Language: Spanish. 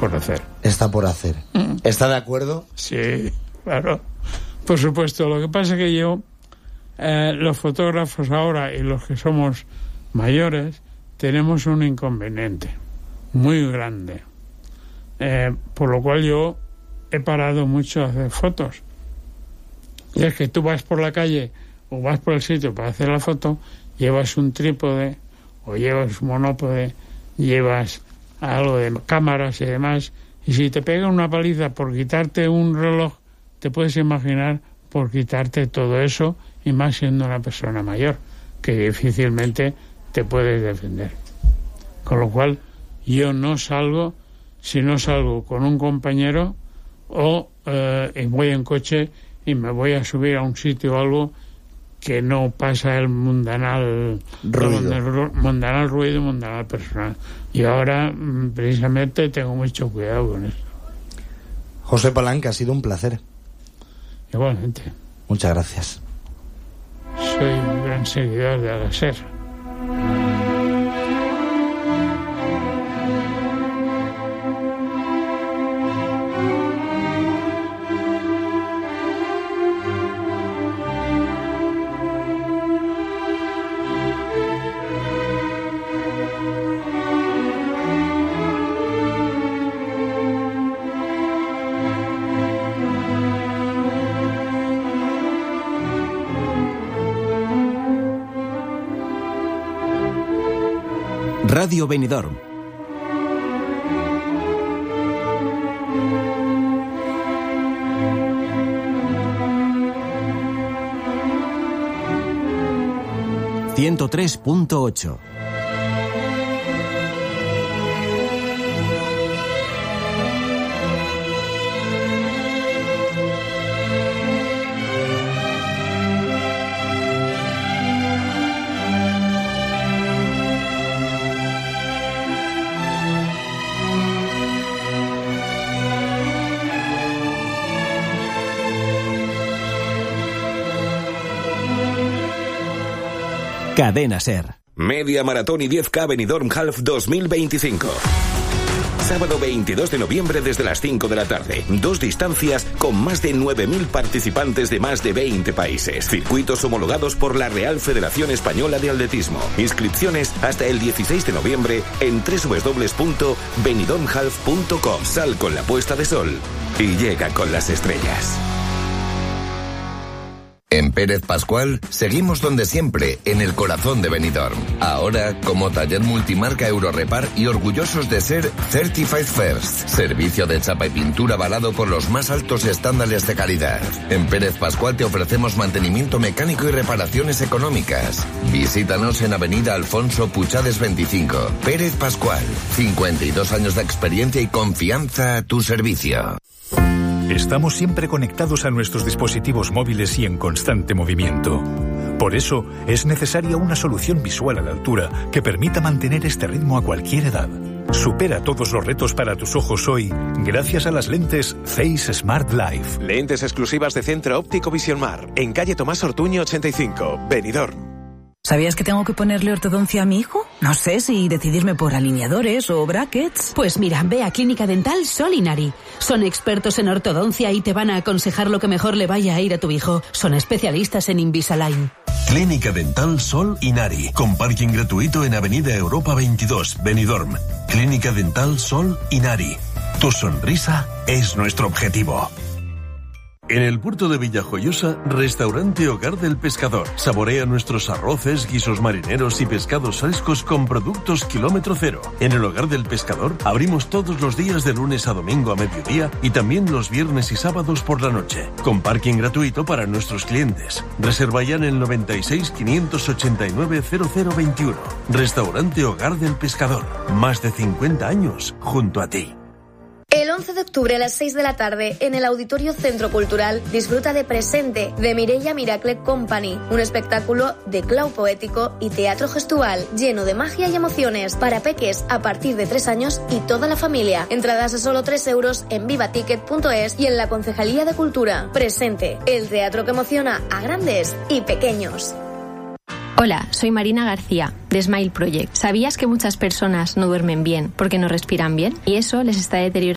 por hacer. Está por hacer. ¿Está de acuerdo? Sí, claro. Por supuesto. Lo que pasa es que yo, los fotógrafos ahora y los que somos mayores, tenemos un inconveniente muy grande. Por lo cual yo he parado mucho a hacer fotos. Y es que tú vas por la calle o vas por el sitio para hacer la foto, llevas un trípode o llevas un monópode, llevas algo de cámaras y demás, y si te pegan una paliza por quitarte un reloj, te puedes imaginar por quitarte todo eso, y más siendo una persona mayor, que difícilmente te puedes defender. Con lo cual, yo no salgo, si no salgo con un compañero, o voy en coche y me voy a subir a un sitio o algo que no pasa el mundanal ruido, mundanal personal. Y ahora, precisamente, tengo mucho cuidado con eso. José Palanca, ha sido un placer. Igualmente. Muchas gracias. Soy un gran seguidor de Alaser. Radio Benidorm. ...103.8. Cadena SER. Media Maratón y 10K Benidorm Half 2025. Sábado 22 de noviembre desde las 5 de la tarde. 2 distancias con más de 9.000 participantes de más de 20 países. Circuitos homologados por la Real Federación Española de Atletismo. Inscripciones hasta el 16 de noviembre en www.benidormhalf.com. Sal con la puesta de sol y llega con las estrellas. En Pérez Pascual seguimos donde siempre, en el corazón de Benidorm. Ahora como taller multimarca Eurorepar y orgullosos de ser Certified First. Servicio de chapa y pintura avalado por los más altos estándares de calidad. En Pérez Pascual te ofrecemos mantenimiento mecánico y reparaciones económicas. Visítanos en Avenida Alfonso Puchades 25. Pérez Pascual, 52 años de experiencia y confianza a tu servicio. Estamos siempre conectados a nuestros dispositivos móviles y en constante movimiento. Por eso, es necesaria una solución visual a la altura que permita mantener este ritmo a cualquier edad. Supera todos los retos para tus ojos hoy gracias a las lentes Face Smart Life. Lentes exclusivas de Centro Óptico Vision Mar, en calle Tomás Ortuño 85, Benidorm. ¿Sabías que tengo que ponerle ortodoncia a mi hijo? No sé si decidirme por alineadores o brackets. Pues mira, ve a Clínica Dental Sol Inari. Son expertos en ortodoncia y te van a aconsejar lo que mejor le vaya a ir a tu hijo. Son especialistas en Invisalign. Clínica Dental Sol Inari, con parking gratuito en Avenida Europa 22, Benidorm. Clínica Dental Sol Inari. Tu sonrisa es nuestro objetivo. En el puerto de Villajoyosa, restaurante Hogar del Pescador. Saborea nuestros arroces, guisos marineros y pescados frescos con productos kilómetro cero. En el Hogar del Pescador abrimos todos los días de lunes a domingo a mediodía y también los viernes y sábados por la noche, con parking gratuito para nuestros clientes. Reserva ya en el 96 589 0021. Restaurante Hogar del Pescador. Más de 50 años junto a ti. El 11 de octubre a las 6 de la tarde, en el Auditorio Centro Cultural, disfruta de Presente, de Mireia Miracle Company, un espectáculo de clown poético y teatro gestual, lleno de magia y emociones, para peques a partir de 3 años y toda la familia. Entradas a solo 3 euros en vivaticket.es y en la Concejalía de Cultura. Presente, el teatro que emociona a grandes y pequeños. Hola, soy Marina García, de Smile Project. ¿Sabías que muchas personas no duermen bien porque no respiran bien? Y eso les está deteriorando